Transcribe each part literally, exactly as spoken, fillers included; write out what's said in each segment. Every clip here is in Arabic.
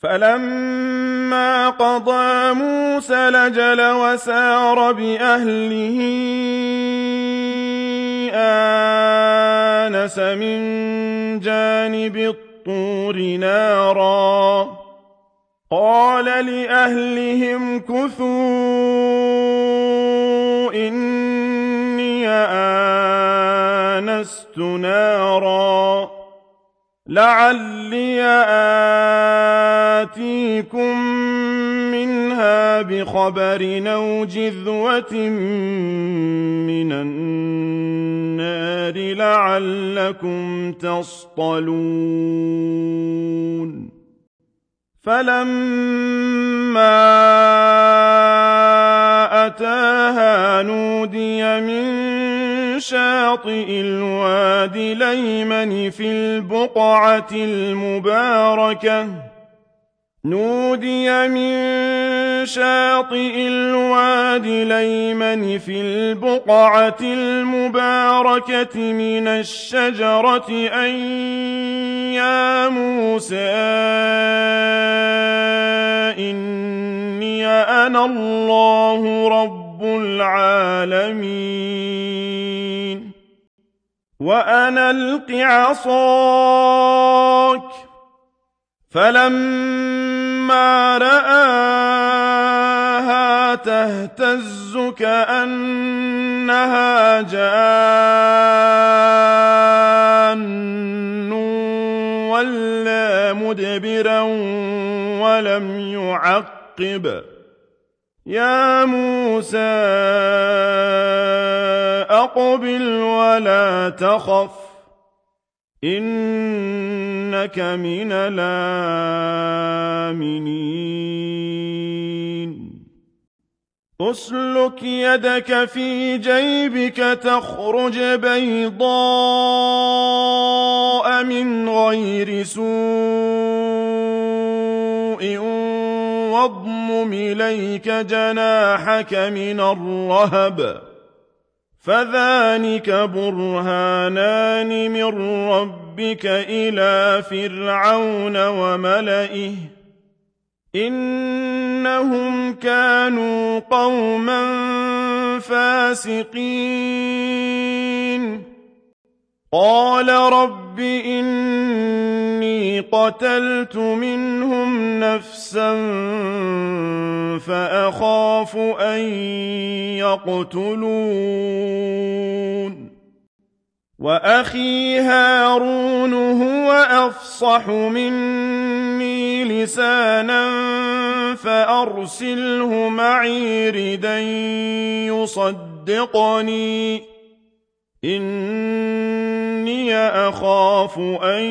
فَلَمَّا قَضَىٰ مُوسَى الْأَجَلَ وَسَارَ بِأَهْلِهِ آنَسَ مِن جَانِبِ الطُّورِ نَارًا قَالَ لِأَهْلِهِ امْكُثُوا إِنِّي آنَسْتُ نَارًا لَعَلِّي آتِيكُم مِّنْهَا بِخَبَرٍ أَوْ جِذْوَةٍ مِّنَ النَّارِ لَعَلَّكُمْ تَصْطَلُونَ فَلَمَّا أَتَاهَا نُودِيَ مِن شَاطِئِ الْوَادِ الْأَيْمَنِ في البقعة المباركة نودي من شاطئ الوادي الأيمن في البقعة المباركة من الشجرة أن يا موسى إني أنا الله رب العالمين وأن ألق عصاك فلما رآها تهتز كأنها جان وَلَّىٰ مُدْبِرًا ولم يعقب يا موسى أقبل ولا تخف إنك من الآمنين أسلك يدك في جيبك تخرج بيضاء من غير سوء واضمم إليك جناحك من الرهب فذلك برهانان من ربك إلى فرعون وملئه إنهم كانوا قوما فاسقين قال رب إني قتلت منهم نفسا فأخاف أن يقتلون وأخي هارون هو أفصح مني لسانا فأرسله معي ردا يصدقني إني أخاف أن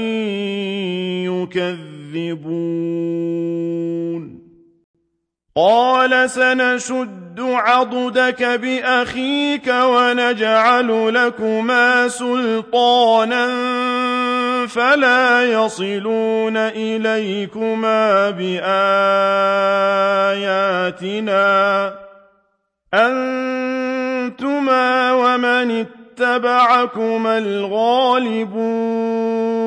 يكذبون قال سنشد عضدك بأخيك ونجعل لكما سلطانا فلا يصلون إليكما بآياتنا أنتما ومن اتبعكما الغالبون